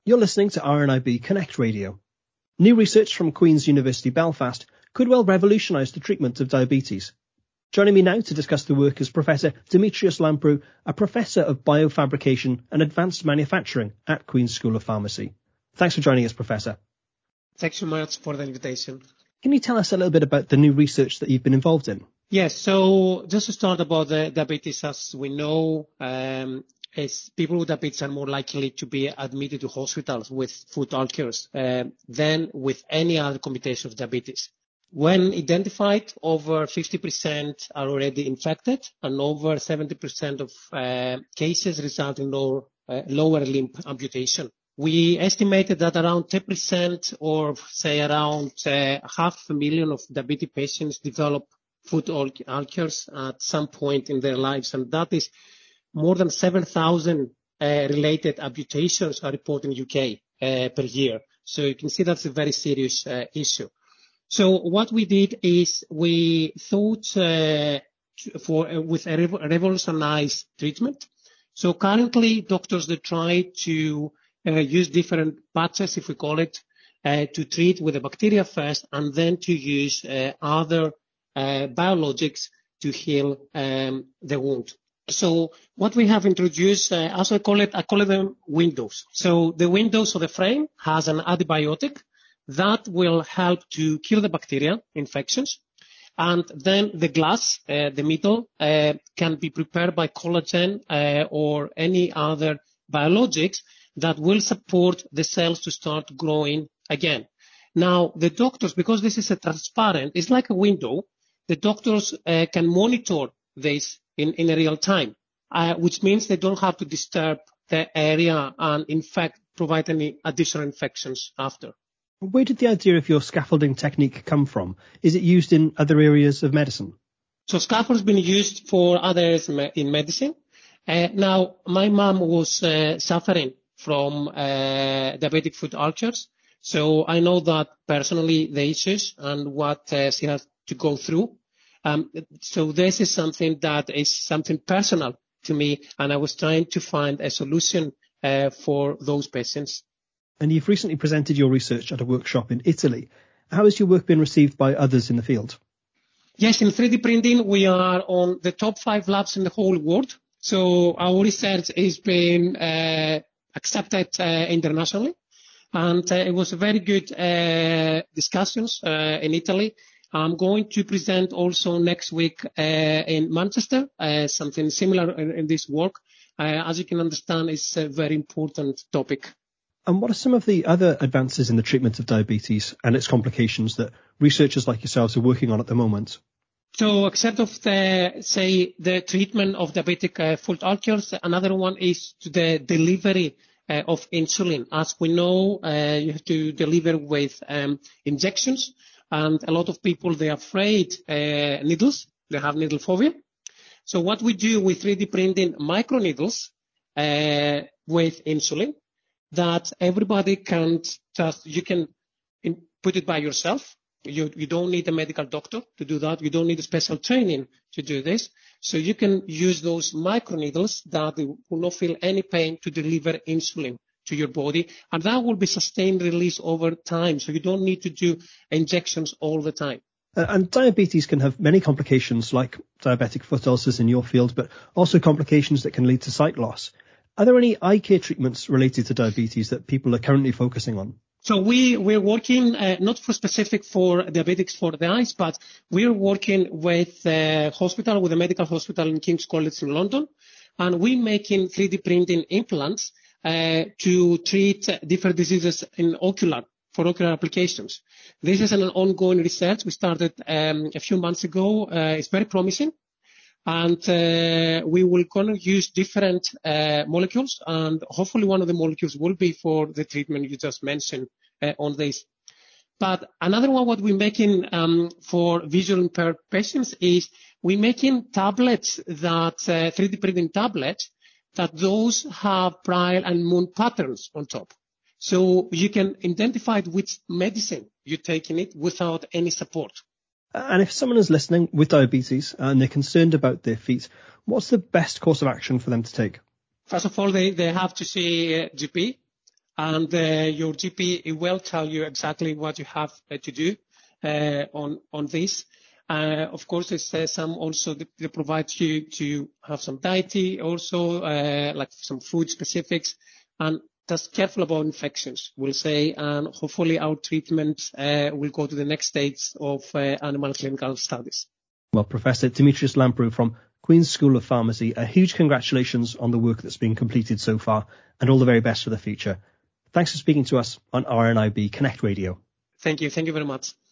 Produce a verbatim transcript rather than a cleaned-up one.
You're listening to R N I B Connect Radio. New research from Queen's University Belfast could well revolutionise the treatment of diabetes. Joining me now to discuss the work is Professor Demetrios Lamprou, a Professor of Biofabrication and Advanced Manufacturing at Queen's School of Pharmacy. Thanks for joining us, Professor. Thanks so much for the invitation. Can you tell us a little bit about the new research that you've been involved in? Yes, so just to start about the diabetes, as we know, um, is people with diabetes are more likely to be admitted to hospitals with food ulcers uh, than with any other combination of diabetes. When identified, over fifty percent are already infected, and over seventy percent of uh, cases result in lower, uh, lower limb amputation. We estimated that around ten percent, or say around uh, half a million of diabetic patients develop foot ulcers at some point in their lives, and that is more than seven thousand uh, related amputations are reported in the U K uh, per year. So you can see that's a very serious uh, issue. So what we did is we thought uh, for uh, with a revolutionized treatment. So currently, doctors they try to uh, use different patches, if we call it, uh, to treat with the bacteria first, and then to use uh, other uh, biologics to heal um, the wound. So what we have introduced, uh, as I call it, I call it them windows. So the windows of the frame has an antibiotic that will help to kill the bacteria infections. And then the glass, uh, the middle, uh, can be prepared by collagen uh, or any other biologics that will support the cells to start growing again. Now, the doctors, because this is a transparent, it's like a window, the doctors uh, can monitor this in, in a real time, uh, which means they don't have to disturb the area and, in fact, provide any additional infections after. Where did the idea of your scaffolding technique come from? Is it used in other areas of medicine? So scaffolding has been used for other areas in medicine. Uh, now, my mom was uh, suffering from uh, diabetic foot ulcers, so I know that personally the issues and what uh, she has to go through. Um, so this is something that is something personal to me, and I was trying to find a solution uh, for those patients. And you've recently presented your research at a workshop in Italy. How has your work been received by others in the field? Yes, in three D printing, we are on the top five labs in the whole world. So our research is being uh, accepted uh, internationally. And uh, it was a very good uh, discussions uh, in Italy. I'm going to present also next week uh, in Manchester, uh, something similar in, in this work. Uh, as you can understand, it's a very important topic. And what are some of the other advances in the treatment of diabetes and its complications that researchers like yourselves are working on at the moment? So, except of the, say, the treatment of diabetic uh, foot ulcers, another one is to the delivery uh, of insulin. As we know, uh, you have to deliver with um, injections, and a lot of people, they're afraid uh, needles. They have needle phobia. So what we do with three D printing microneedles uh, with insulin, that everybody can just, you can in, put it by yourself. You, you don't need a medical doctor to do that. You don't need a special training to do this. So you can use those microneedles that will not feel any pain to deliver insulin to your body. And that will be sustained release over time. So you don't need to do injections all the time. Uh, and diabetes can have many complications like diabetic foot ulcers in your field, but also complications that can lead to sight loss. Are there any eye care treatments related to diabetes that people are currently focusing on? So we, we're working, uh, not for specific for diabetics for the eyes, but we're working with a hospital, with a medical hospital in King's College in London. And we're making three D printing implants uh, to treat different diseases in ocular, for ocular applications. This is an ongoing research. We started um, a few months ago. Uh, it's very promising. And uh, we will going to use different uh, molecules, and hopefully one of the molecules will be for the treatment you just mentioned uh, on this. But another one, what we're making um, for visual impaired patients is we're making tablets that, uh, three D printing tablets, that those have prior and moon patterns on top. So you can identify which medicine you're taking it without any support. And if someone is listening with diabetes and they're concerned about their feet, what's the best course of action for them to take? First of all, they, they have to see a G P, and uh, your G P will tell you exactly what you have uh, to do uh, on on this. Uh, of course, there's uh, some also that they provide you to have some dietary also, uh, like some food specifics, and just careful about infections, we'll say, and hopefully our treatment uh, will go to the next stage of uh, animal clinical studies. Well, Professor Dimitrios Lamprou from Queen's School of Pharmacy, a huge congratulations on the work that's been completed so far, and all the very best for the future. Thanks for speaking to us on R N I B Connect Radio. Thank you. Thank you very much.